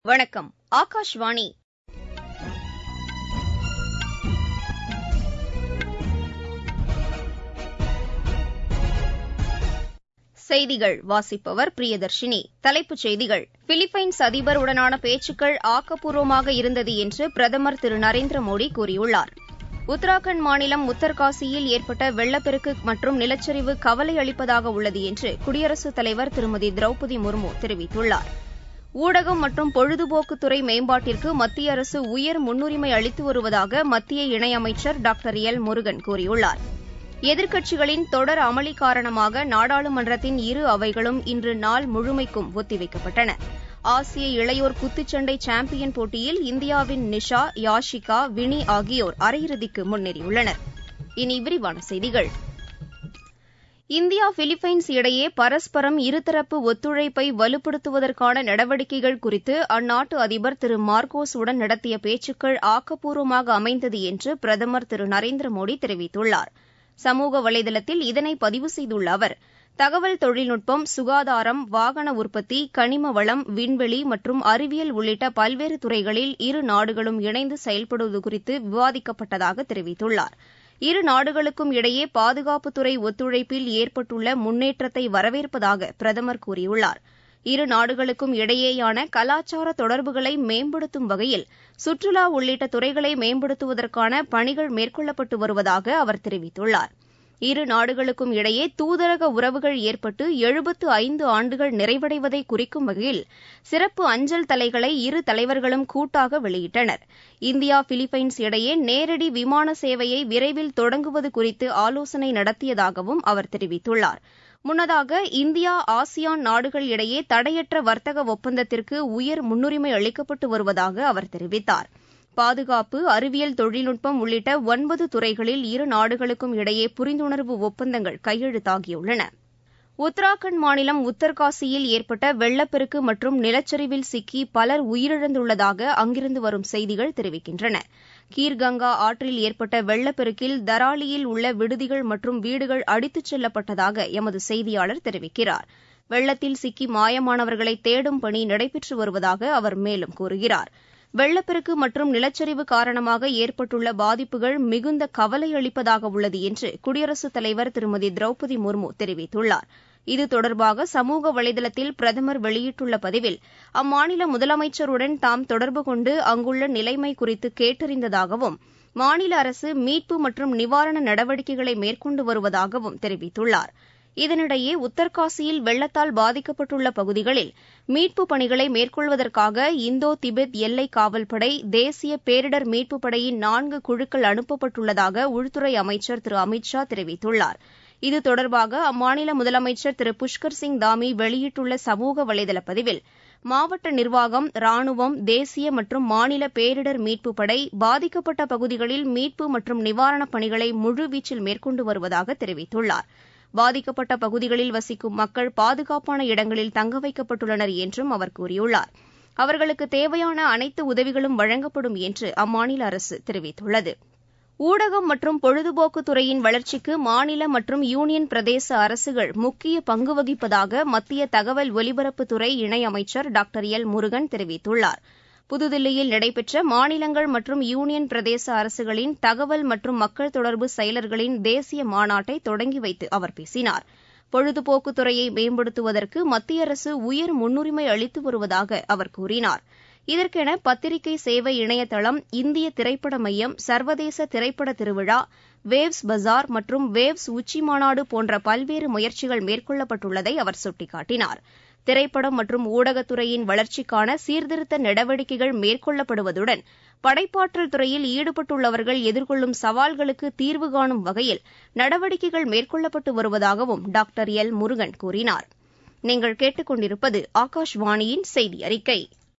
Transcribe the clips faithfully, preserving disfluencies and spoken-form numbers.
வணக்கம். ஆகாஷ்வாணி. செய்திகள் வாசிப்பவர் பிரியதர்ஷினி. தலைப்புச் செய்திகள். பிலிப்பைன்ஸ் அதிபருடனான பேச்சுக்கள் ஆக்கப்பூர்வமாக இருந்தது என்று பிரதமர் திரு நரேந்திர மோடி கூறியுள்ளார். உத்தராகண்ட் மாநிலம் உத்தர்காசியில் ஏற்பட்ட வெள்ளப்பெருக்கு மற்றும் நிலச்சரிவு கவலை அளிப்பதாக உள்ளது என்று குடியரசுத் தலைவர் திருமதி திரௌபதி முர்மு தெரிவித்துள்ளார். ஊடகம் மற்றும் பொழுதுபோக்குத்துறை மேம்பாட்டிற்கு மத்திய அரசு உயர் முன்னுரிமை அளித்து வருவதாக மத்திய இணையமைச்சர் டாக்டர் எல் முருகன் கூறியுள்ளார். எதிர்க்கட்சிகளின் தொடர் அமளி காரணமாக நாடாளுமன்றத்தின் இரு அவைகளும் இன்று நாள் முழுமைக்கும் ஒத்திவைக்கப்பட்டன. ஆசிய இளையோர் குத்துச்சண்டை சாம்பியன் போட்டியில் இந்தியாவின் நிஷா, யாஷிகா, வினி ஆகியோர் அரையிறுதிக்கு முன்னேறியுள்ளனர். இனி விரிவான செய்திகள். இந்தியா பிலிப்பைன்ஸ் இடையே பரஸ்பரம் இருதரப்பு ஒத்துழைப்பை வலுப்படுத்துவதற்கான நடவடிக்கைகள் குறித்து அந்நாட்டு அதிபர் திரு மார்கோஸ் உடன் நடத்திய பேச்சுக்கள் ஆக்கப்பூர்வமாக அமைந்தது என்று பிரதமர் திரு நரேந்திர மோடி தெரிவித்துள்ளார். சமூக வலைதளத்தில் இதனை பதிவு செய்துள்ள அவர், தகவல் தொழில்நுட்பம், சுகாதாரம், வாகன உற்பத்தி, கனிம வளம், விண்வெளி மற்றும் அறிவியல் உள்ளிட்ட பல்வேறு துறைகளில் இரு நாடுகளும் இணைந்து செயல்படுவது குறித்து விவாதிக்கப்பட்டதாக தெரிவித்துள்ளார். இரு நாடுகளுக்கும் இடையே பாதுகாப்புத்துறை ஒத்துழைப்பில் ஏற்பட்டுள்ள முன்னேற்றத்தை வரவேற்பதாக பிரதமர் கூறியுள்ளார். இரு நாடுகளுக்கும் இடையேயான கலாச்சார தொடர்புகளை மேம்படுத்தும் வகையில் சுற்றுலா உள்ளிட்ட துறைகளை மேம்படுத்துவதற்கான பணிகள் மேற்கொள்ளப்பட்டு வருவதாக அவர் தெரிவித்துள்ளார். இரு நாடுகளுக்கும் இடையே தூதரக உறவுகள் ஏற்பட்டு எழுபத்து ஐந்து ஆண்டுகள் நிறைவடைவதை குறிக்கும் வகையில் சிறப்பு அஞ்சல் தலைகளை இரு தலைவர்களும் கூட்டாக வெளியிட்டனர். இந்தியா பிலிப்பைன்ஸ் இடையே நேரடி விமான சேவையை விரைவில் தொடங்குவது குறித்து ஆலோசனை நடத்தியதாகவும் அவர் தெரிவித்துள்ளார். முன்னதாக இந்தியா ஆசியான் நாடுகள் இடையே தடையற்ற வர்த்தக ஒப்பந்தத்திற்கு உயர் முன்னுரிமை அளிக்கப்பட்டு வருவதாக அவர் தெரிவித்தார். பாதுகாப்பு, அறிவியல் தொழில்நுட்பம் உள்ளிட்ட ஒன்பது துறைகளில் இரு நாடுகளுக்கும் இடையே புரிந்துணர்வு ஒப்பந்தங்கள் கையெழுத்தாகியுள்ளன. உத்தராகண்ட் மாநிலம் உத்தர்காசியில் ஏற்பட்ட வெள்ளப்பெருக்கு மற்றும் நிலச்சரிவில் சிக்கி பலர் உயிரிழந்துள்ளதாக அங்கிருந்து வரும் செய்திகள் தெரிவிக்கின்றன. கீர்கங்கா ஆற்றில் ஏற்பட்ட வெள்ளப்பெருக்கில் தராலியில் உள்ள விடுதிகள் மற்றும் வீடுகள் அடித்துச் செல்லப்பட்டதாக எமது செய்தியாளர் தெரிவிக்கிறார். வெள்ளத்தில் சிக்கி மாயமானவர்களை தேடும் பணி நடைபெற்று வருவதாக அவர் மேலும் கூறுகிறார். வெள்ளப்பெருக்கு மற்றும் நிலச்சரிவு காரணமாக ஏற்பட்டுள்ள பாதிப்புகள் மிகுந்த கவலை அளிப்பதாக உள்ளது என்று குடியரசுத் தலைவர் திருமதி திரௌபதி முர்மு தெரிவித்துள்ளார். இது தொடர்பாக சமூக வலைதளத்தில் பிரதமர் வெளியிட்டுள்ள பதிவில், அம்மாநில முதலமைச்சருடன் தாம் தொடர்பு கொண்டு அங்குள்ள நிலைமை குறித்து கேட்டறிந்ததாகவும் மாநில அரசு மீட்பு மற்றும் நிவாரண நடவடிக்கைகளை மேற்கொண்டு வருவதாகவும் தெரிவித்துள்ளார். இதனிடையே உத்தர்காசியில் வெள்ளத்தால் பாதிக்கப்பட்டுள்ள பகுதிகளில் மீட்புப் பணிகளை மேற்கொள்வதற்காக இந்தோ திபெத் எல்லை காவல்படை, தேசிய பேரிடர் மீட்புப் படையின் நான்கு குழுக்கள் அனுப்பப்பட்டுள்ளதாக உள்துறை அமைச்சர் திரு அமித் ஷா தெரிவித்துள்ளார். இது தொடர்பாக அம்மாநில முதலமைச்சர் திரு புஷ்கர் சிங் தாமி வெளியிட்டுள்ள சமூக வலைதள பதிவில், மாவட்ட நிர்வாகம், ராணுவம், தேசிய மற்றும் மாநில பேரிடர் மீட்புப் படை பாதிக்கப்பட்ட பகுதிகளில் மீட்பு மற்றும் நிவாரணப் பணிகளை முழுவீச்சில் மேற்கொண்டு வருவதாக தெரிவித்துள்ளார். பாதிக்கப்பட்ட பகுதிகளில் வசிக்கும் மக்கள் பாதுகாப்பான இடங்களில் தங்க வைக்கப்பட்டுள்ளனர் என்றும் அவர் கூறியுள்ளார். அவர்களுக்கு தேவையான அனைத்து உதவிகளும் வழங்கப்படும் என்று அம்மாநில அரசு தெரிவித்துள்ளது. ஊடகம் மற்றும் பொழுதுபோக்குத் துறையின் வளர்ச்சிக்கு மாநில மற்றும் யூனியன் பிரதேச அரசுகள் முக்கிய பங்கு வகிப்பதாக மத்திய தகவல் ஒலிபரப்புத்துறை இணையமைச்சர் டாக்டர் எல் முருகன் தெரிவித்துள்ளார். புதுதில்லியில் நடைபெற்ற மாநிலங்கள் மற்றும் யூனியன் பிரதேச அரசுகளின் தகவல் மற்றும் மக்கள் தொடர்பு செயலர்களின் தேசிய மாநாட்டை தொடங்கி வைத்து அவர் பேசினார். பொழுதுபோக்குத் துறையை மேம்படுத்துவதற்கு மத்திய அரசு உயர் முன்னுரிமை அளித்து வருவதாக அவர் கூறினார். இதற்கென பத்திரிகை சேவை இணையதளம், இந்திய திரைப்பட மையம், சர்வதேச திரைப்பட திருவிழா, வேவ்ஸ் பஜார் மற்றும் வேவ்ஸ் உச்சிமாநாடு போன்ற பல்வேறு முயற்சிகள் மேற்கொள்ளப்பட்டுள்ளதை அவர் சுட்டிக்காட்டினார். திரைப்படம் மற்றும் ஊடகத்துறையின் வளர்ச்சிக்கான சீர்திருத்த நடவடிக்கைகள் மேற்கொள்ளப்படுவதுடன் படைப்பாற்றல் துறையில் ஈடுபட்டுள்ளவர்கள் எதிர்கொள்ளும் சவால்களுக்கு தீர்வு காணும் வகையில் நடவடிக்கைகள் மேற்கொள்ளப்பட்டு வருவதாகவும் டாக்டர் எல் முருகன் கூறினார். நீங்கள் கேட்டுக் கொண்டிருப்பது ஆகாஷ்வாணியின் செய்தி அறிக்கை.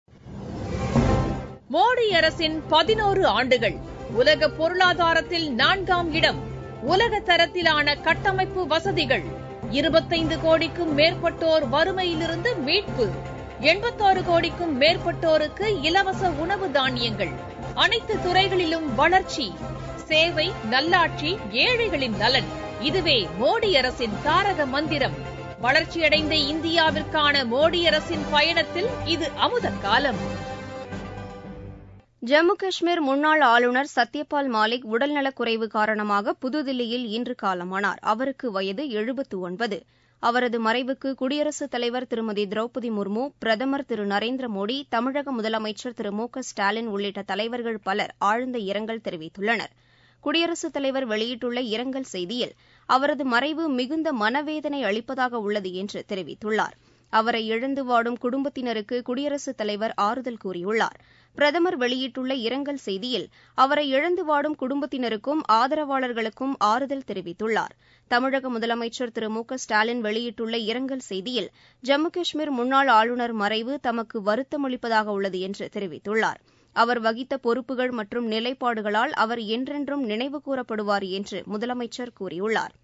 மோடி அரசின் பதினோரு ஆண்டுகள், உலக பொருளாதாரத்தில் நான்காம் இடம், உலக தரத்திலான கட்டமைப்பு வசதிகள், இருபத்தைந்து கோடிக்கும் மேற்பட்டோர் வறுமையிலிருந்து மீட்பு, எண்பத்தாறு கோடிக்கும் மேற்பட்டோருக்கு இலவச உணவு தானியங்கள், அனைத்து துறைகளிலும் வளர்ச்சி, சேவை, நல்லாட்சி, ஏழைகளின் நலன். இதுவே மோடி அரசின் தாரக மந்திரம். வளர்ச்சியடைந்த இந்தியாவிற்கான மோடி அரசின் பயணத்தில் இது அமுத காலம். ஜம்மு காஷ்மீர் முன்னாள் ஆளுநர் சத்யபால் மாலிக் உடல்நலக்குறைவு காரணமாக புதுதில்லியில் இன்று காலமானார். அவருக்கு வயது எழுபத்து ஒன்பது. அவரது மறைவுக்கு குடியரசுத் தலைவர் திருமதி திரௌபதி முர்மு, பிரதமர் திரு நரேந்திர மோடி, தமிழக முதலமைச்சர் திரு மு க ஸ்டாலின் உள்ளிட்ட தலைவர்கள் பலர் ஆழ்ந்த இரங்கல் தெரிவித்துள்ளனர். குடியரசுத் தலைவர் வெளியிட்டுள்ள இரங்கல் செய்தியில் அவரது மறைவு மிகுந்த மனவேதனை அளிப்பதாக உள்ளது என்று தெரிவித்துள்ளார். அவரை இழந்து வாடும் குடும்பத்தினருக்கு குடியரசுத் தலைவர் ஆறுதல் கூறியுள்ளார். பிரதமர் வெளியிட்டுள்ள இரங்கல் செய்தியில் அவரை இழந்து வாடும் குடும்பத்தினருக்கும் ஆதரவாளர்களுக்கும் ஆறுதல் தெரிவித்துள்ளார். தமிழக முதலமைச்சர் திரு மு க ஸ்டாலின் வெளியிட்டுள்ள இரங்கல் செய்தியில் ஜம்மு காஷ்மீர் முன்னாள் ஆளுநர் மறைவு தமக்கு வருத்தமளிப்பதாக உள்ளது என்று தெரிவித்துள்ளார். அவர் வகித்த பொறுப்புகள் மற்றும் நிலைப்பாடுகளால் அவர் என்றென்றும் நினைவு கூறப்படுவார் என்று முதலமைச்சர் கூறியுள்ளார்.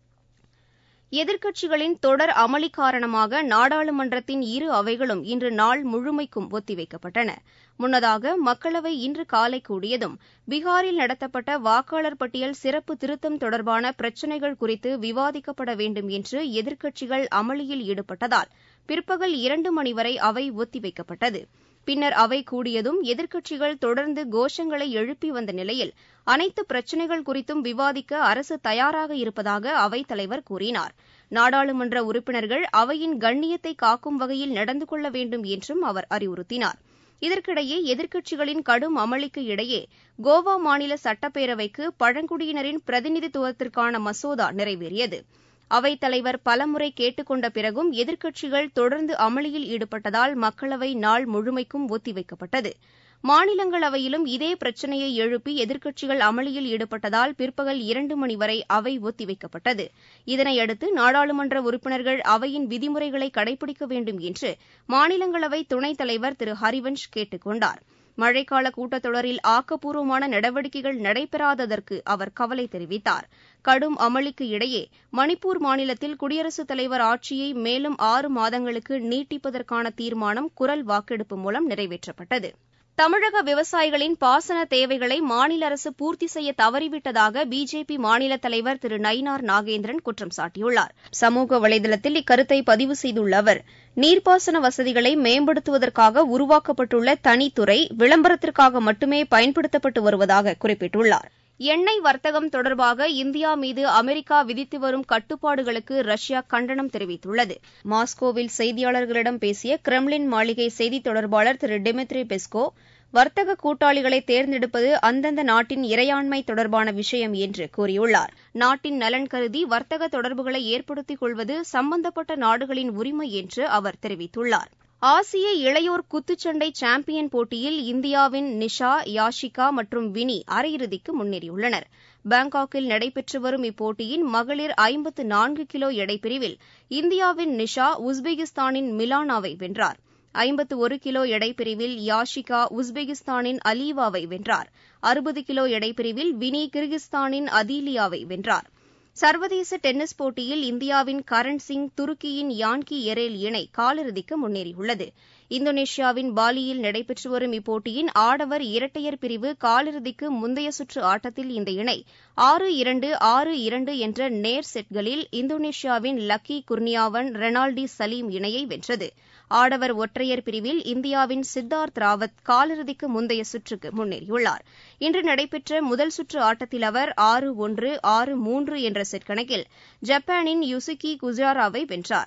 எதிர்க்கட்சிகளின் தொடர் அமளி காரணமாக நாடாளுமன்றத்தின் இரு அவைகளும் இன்று நாள் முழுமைக்கும் ஒத்திவைக்கப்பட்டன. முன்னதாக மக்களவை இன்று காலை கூடியதும் பீகாரில் நடத்தப்பட்ட வாக்காளர் பட்டியல் சிறப்பு திருத்தம் தொடர்பான பிரச்சினைகள் குறித்து விவாதிக்கப்பட வேண்டும் என்று எதிர்க்கட்சிகள் அமளியில் ஈடுபட்டதால் பிற்பகல் இரண்டு மணி வரை அவை ஒத்திவைக்கப்பட்டது. பின்னர் அவை கூடியதும் எதிர்க்கட்சிகள் தொடர்ந்து கோஷங்களை எழுப்பி வந்த நிலையில் அனைத்து பிரச்சினைகள் குறித்தும் விவாதிக்க அரசு தயாராக இருப்பதாக அவைத் தலைவர் கூறினார். நாடாளுமன்ற உறுப்பினர்கள் அவையின் கண்ணியத்தை காக்கும் வகையில் நடந்து கொள்ள வேண்டும் என்றும் அவர் அறிவுறுத்தினார். இதற்கிடையே எதிர்க்கட்சிகளின் கடும் அமளிக்கு இடையே கோவா மாநில சட்டப்பேரவைக்கு பழங்குடியினரின் பிரதிநிதித்துவத்திற்கான மசோதா நிறைவேறியது. அவைத் தலைவர் பலமுறை கேட்டுக் கொண்ட பிறகும் எதிர்க்கட்சிகள் தொடர்ந்து அமளியில் ஈடுபட்டதால் மக்களவை நாள் முழுமைக்கும் ஒத்திவைக்கப்பட்டது. மாநிலங்களவையிலும் இதே பிரச்சினையை எழுப்பி எதிர்க்கட்சிகள் அமளியில் ஈடுபட்டதால் பிற்பகல் இரண்டு மணி வரை அவை ஒத்திவைக்கப்பட்டது. இதனையடுத்து நாடாளுமன்ற உறுப்பினர்கள் அவையின் விதிமுறைகளை கடைபிடிக்க வேண்டும் என்று மாநிலங்களவை துணைத் தலைவர் திரு ஹரிவன்ஷ் கேட்டுக் கொண்டார். மழைக்கால கூட்டத்தொடரில் ஆக்கப்பூர்வமான நடவடிக்கைகள் நடைபெறாததற்கு அவர் கவலை தெரிவித்தார். கடும் அமளிக்கு இடையே மணிப்பூர் மாநிலத்தில் குடியரசுத் தலைவர் ஆட்சியை மேலும் ஆறு மாதங்களுக்கு நீட்டிப்பதற்கான தீர்மானம் குரல் வாக்கெடுப்பு மூலம் நிறைவேற்றப்பட்டது. தமிழக விவசாயிகளின் பாசன தேவைகளை மாநில அரசு பூர்த்தி செய்ய தவறிவிட்டதாக பிஜேபி மாநில தலைவர் திரு நயினார் நாகேந்திரன் குற்றம் சாட்டியுள்ளார். சமூக வலைதளத்தில் இக்கருத்தை பதிவு செய்துள்ள அவர், நீர்ப்பாசன வசதிகளை மேம்படுத்துவதற்காக உருவாக்கப்பட்டுள்ள தனித்துறை விளம்பரத்திற்காக மட்டுமே பயன்படுத்தப்பட்டு வருவதாக குறிப்பிட்டுள்ளார். எண்ணெய் வர்த்தகம் தொடர்பாக இந்தியா மீது அமெரிக்கா விதித்து வரும் கட்டுப்பாடுகளுக்கு ரஷ்யா கண்டனம் தெரிவித்துள்ளது. மாஸ்கோவில் செய்தியாளர்களிடம் பேசிய கிரெம்ளின் மாளிகை செய்தித் தொடர்பாளர் திரு டிமித்ரி பெஸ்கோ, வர்த்தக கூட்டாளிகளை தேர்ந்தெடுப்பது அந்தந்த நாட்டின் இறையாண்மை தொடர்பான விஷயம் என்று கூறியுள்ளார். நாட்டின் நலன் கருதி வர்த்தக தொடர்புகளை ஏற்படுத்திக் கொள்வது சம்பந்தப்பட்ட நாடுகளின் உரிமை என்று அவர் தெரிவித்துள்ளார். ஆசிய இளையோர் குத்துச்சண்டை சாம்பியன் போட்டியில் இந்தியாவின் நிஷா, யாஷிகா மற்றும் வினி அரையிறுதிக்கு முன்னேறியுள்ளனர். பாங்காக்கில் நடைபெற்று வரும் இப்போட்டியின் மகளிர் ஐம்பத்து நான்கு கிலோ எடைப்பிரிவில் இந்தியாவின் நிஷா உஸ்பெகிஸ்தானின் மிலானாவை வென்றார். ஐம்பத்து ஒரு கிலோ எடைப்பிரிவில் யாஷிகா உஸ்பெகிஸ்தானின் அலீவாவை வென்றார். அறுபது கிலோ எடைப்பிரிவில் வினி கிர்கிஸ்தானின் அதீலியாவை வென்றார். சர்வதேச டென்னிஸ் போட்டியில் இந்தியாவின் கரண் சிங், துருக்கியின் யான்கி எரேல் இணை காலிறுதிக்கு முன்னேறியுள்ளது. இந்தோனேஷியாவின் பாலியில் நடைபெற்று வரும் இப்போட்டியின் ஆடவர் இரட்டையர் பிரிவு காலிறுதிக்கு முந்தைய சுற்று ஆட்டத்தில் இந்த இணை ஆறு இரண்டு ஆறு இரண்டு என்ற நேர் செட்களில் இந்தோனேஷியாவின் லக்கி குர்னியாவன், ரெனால்டி சலீம் இணையை வென்றது. ஆடவர் ஒற்றையர் பிரிவில் இந்தியாவின் சித்தார்த் ராவத் காலிறுதிக்கு முந்தைய சுற்றுக்கு முன்னேறியுள்ளார். இன்று நடைபெற்ற முதல் சுற்று ஆட்டத்தில் அவர் ஆறு ஒன்று, ஆறு மூன்று என்ற செட் கணக்கில் ஜப்பானின் யுசுகி குஜாராவை வென்றார்.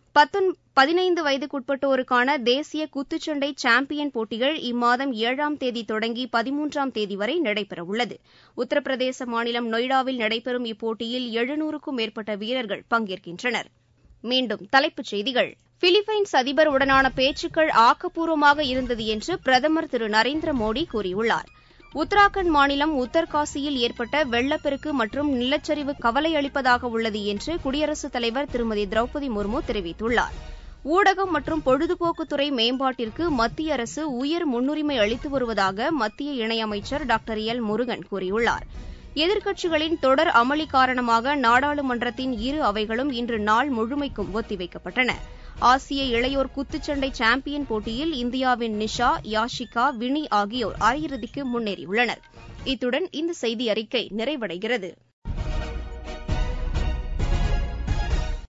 பதினைந்து வயதுக்குட்பட்டோருக்கான தேசிய குத்துச்சண்டை சாம்பியன் போட்டிகள் இம்மாதம் ஏழாம் தேதி தொடங்கி பதிமூன்றாம் தேதி வரை நடைபெறவுள்ளது. உத்தரப்பிரதேச மாநிலம் நொய்டாவில் நடைபெறும் இப்போட்டியில் எழுநூறுக்கும் மேற்பட்ட வீரர்கள் பங்கேற்கின்றனர். மீண்டும் தலைப்புச் செய்திகள். பிலிப்பைன்ஸ் அதிபர் உடனான பேச்சுக்கள் ஆக்கப்பூர்வமாக இருந்தது என்று பிரதமர் திரு நரேந்திர மோடி கூறியுள்ளார். உத்தராகண்ட் மாநிலம் உத்தர்காசியில் ஏற்பட்ட வெள்ளப்பெருக்கு மற்றும் நிலச்சரிவு கவலை அளிப்பதாக உள்ளது என்று குடியரசுத் தலைவர் திருமதி திரௌபதி முர்மு தெரிவித்துள்ளார். ஊடகம் மற்றும் பொழுதுபோக்குத்துறை மேம்பாட்டிற்கு மத்திய அரசு உயர் முன்னுரிமை அளித்து வருவதாக மத்திய இணையமைச்சர் டாக்டர் எல் முருகன் கூறியுள்ளார். எதிர்க்கட்சிகளின் தொடர் அமளி காரணமாக நாடாளுமன்றத்தின் இரு அவைகளும் இன்று நாள் முழுமைக்கும் ஒத்திவைக்கப்பட்டன. ஆசிய இளையோர் குத்துச்சண்டை சாம்பியன் போட்டியில் இந்தியாவின் நிஷா, யாஷிகா, வினி ஆகியோர் அரையிறுதிக்கு முன்னேறியுள்ளனர். இத்துடன் இந்த செய்தி அறிக்கை நிறைவடைகிறது.